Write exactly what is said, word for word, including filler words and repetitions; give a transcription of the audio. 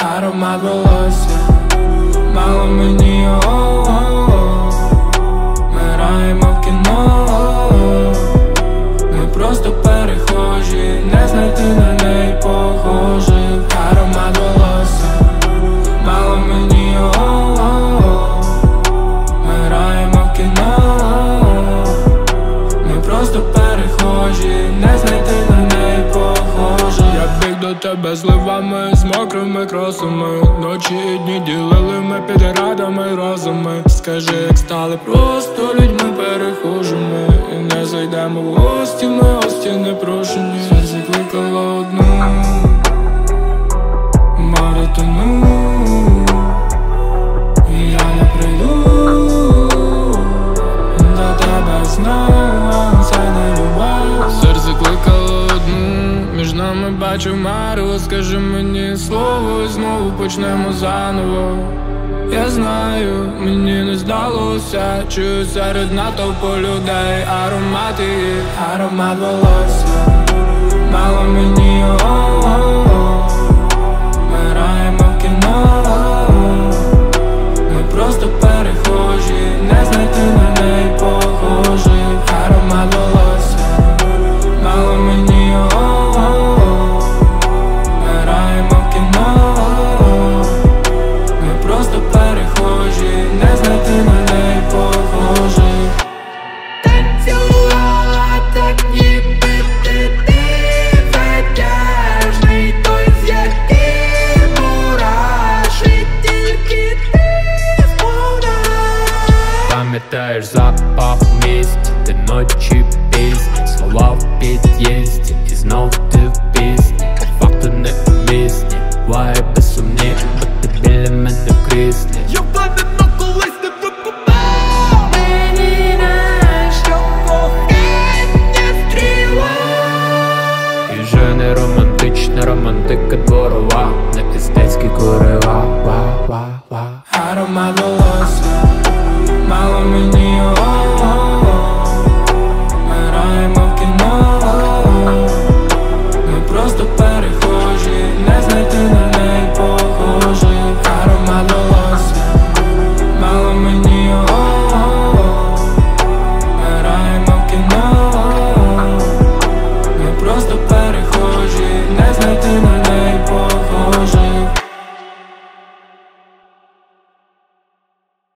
аромат волосся, мало мені його. Ми граємо в кіно, ми просто перехожі, не знайти на неї похожих. Аромат волосся, мало мені його. Ми граємо в кіно, ми просто перехожі, не знайти на неї похожих. Я біг до тебе зливами, з мокрими кросами. Ночі і дні ділили ми під радами розуми. Скажи, як стали просто людьми перехожими, і не зайдемо в гості, ми гості непрошені. Серце кликало одну, море тону, і я не прийду до тебе знову, це не любов. Серце кликало одну, між нами бачу мару. Скажи мені слово і знову почнемо заново. Я знаю, мені не здалося, чую серед натовпу людей аромат її. Аромат волосся, мало мені його.